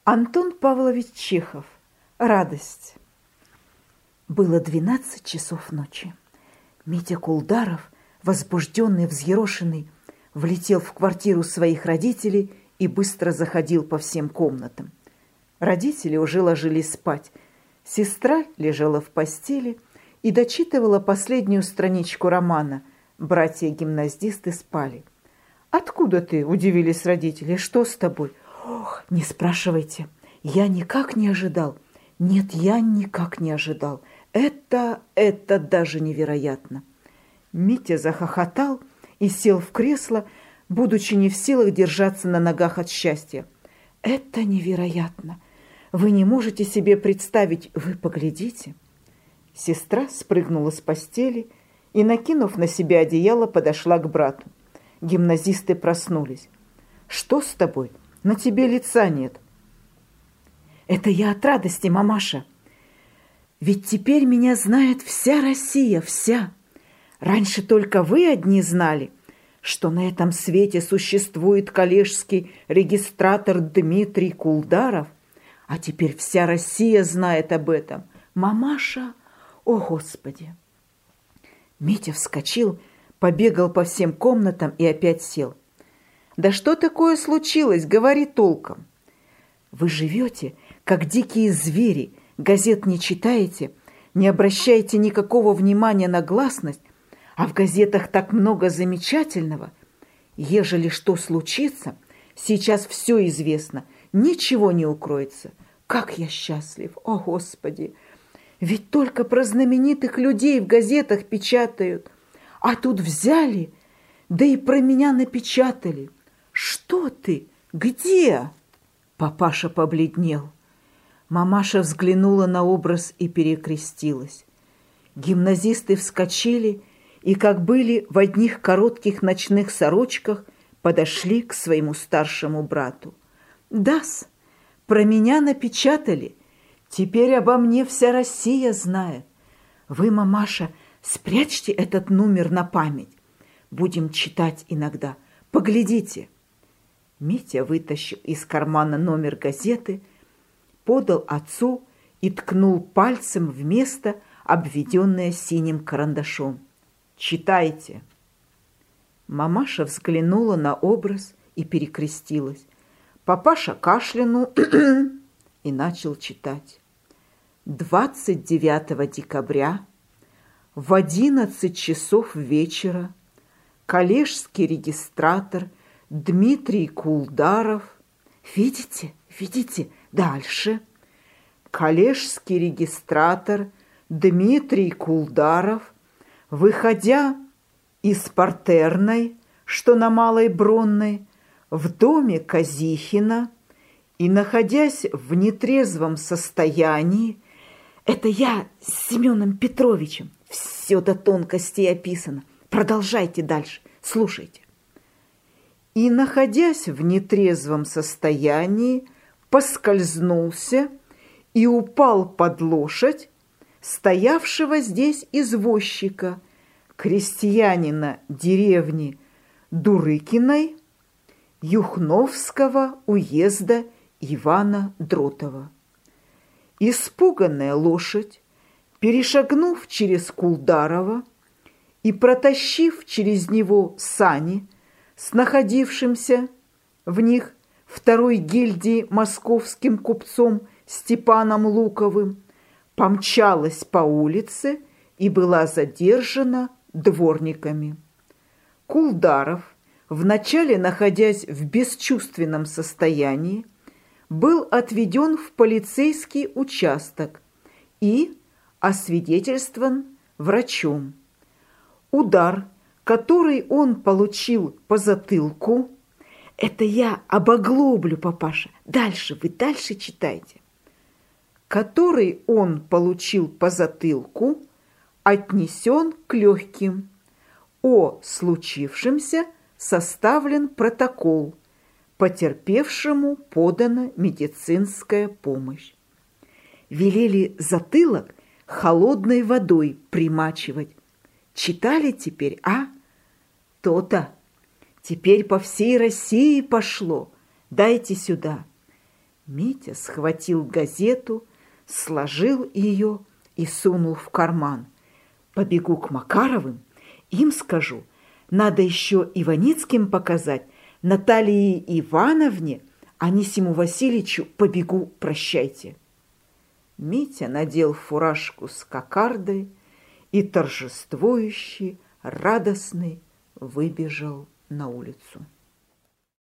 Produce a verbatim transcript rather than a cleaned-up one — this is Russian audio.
Антон Павлович Чехов. Радость. Было двенадцать часов ночи. Митя Кулдаров, возбужденный, взъерошенный, влетел в квартиру своих родителей и быстро заходил по всем комнатам. Родители уже ложились спать. Сестра лежала в постели и дочитывала последнюю страничку романа. Братья-гимназисты спали. «Откуда ты?» – удивились родители. «Что с тобой?» «Ох, не спрашивайте. Я никак не ожидал. Нет, я никак не ожидал. Это, это даже невероятно». Митя захохотал и сел в кресло, будучи не в силах держаться на ногах от счастья. «Это невероятно. Вы не можете себе представить. Вы поглядите». Сестра спрыгнула с постели и, накинув на себя одеяло, подошла к брату. Гимназисты проснулись. «Что с тобой? На тебе лица нет». «Это я от радости, мамаша. Ведь теперь меня знает вся Россия, вся. Раньше только вы одни знали, что на этом свете существует коллежский регистратор Дмитрий Кулдаров, а теперь вся Россия знает об этом. Мамаша, о Господи!» Митя вскочил, побегал по всем комнатам и опять сел. «Да что такое случилось? Говори толком». «Вы живете, как дикие звери, газет не читаете, не обращаете никакого внимания на гласность, а в газетах так много замечательного. Ежели что случится, сейчас все известно, ничего не укроется. Как я счастлив, о Господи! Ведь только про знаменитых людей в газетах печатают, а тут взяли, да и про меня напечатали. Что ты? Где?» Папаша побледнел. Мамаша взглянула на образ и перекрестилась. Гимназисты вскочили и, как были в одних коротких ночных сорочках, подошли к своему старшему брату. «Да-с, про меня напечатали. Теперь обо мне вся Россия знает. Вы, мамаша, спрячьте этот номер на память. Будем читать иногда. Поглядите». Митя вытащил из кармана номер газеты, подал отцу и ткнул пальцем в место, обведенное синим карандашом. «Читайте». Мамаша взглянула на образ и перекрестилась. Папаша кашлянул и начал читать. двадцать девятого декабря в одиннадцать часов вечера коллежский регистратор Дмитрий Кулдаров. Видите, видите, дальше. Коллежский регистратор Дмитрий Кулдаров, выходя из партерной, что на Малой Бронной, в доме Казихина и находясь в нетрезвом состоянии, это я с Семеном Петровичем, все до тонкостей описано. Продолжайте дальше, слушайте. И, находясь в нетрезвом состоянии, поскользнулся и упал под лошадь стоявшего здесь извозчика, крестьянина деревни Дурыкиной, Юхновского уезда Ивана Дротова. Испуганная лошадь, перешагнув через Кулдарова и протащив через него сани с находившимся в них второй гильдии московским купцом Степаном Луковым, помчалась по улице и была задержана дворниками. Кулдаров, вначале находясь в бесчувственном состоянии, был отведен в полицейский участок и освидетельствован врачом. Удар, который он получил по затылку, это я обоглоблю, папаша. Дальше, вы дальше читайте. Который он получил по затылку, отнесен к легким. О случившемся составлен протокол. Потерпевшему подана медицинская помощь. Велели затылок холодной водой примачивать. Читали теперь, а? То-то. Теперь по всей России пошло. Дайте сюда. Митя схватил газету, сложил ее и сунул в карман. Побегу к Макаровым, им скажу, надо еще Иваницким показать, Наталье Ивановне, Анисиму Васильевичу побегу, прощайте. Митя надел фуражку с кокардой и торжествующий, радостный выбежал на улицу.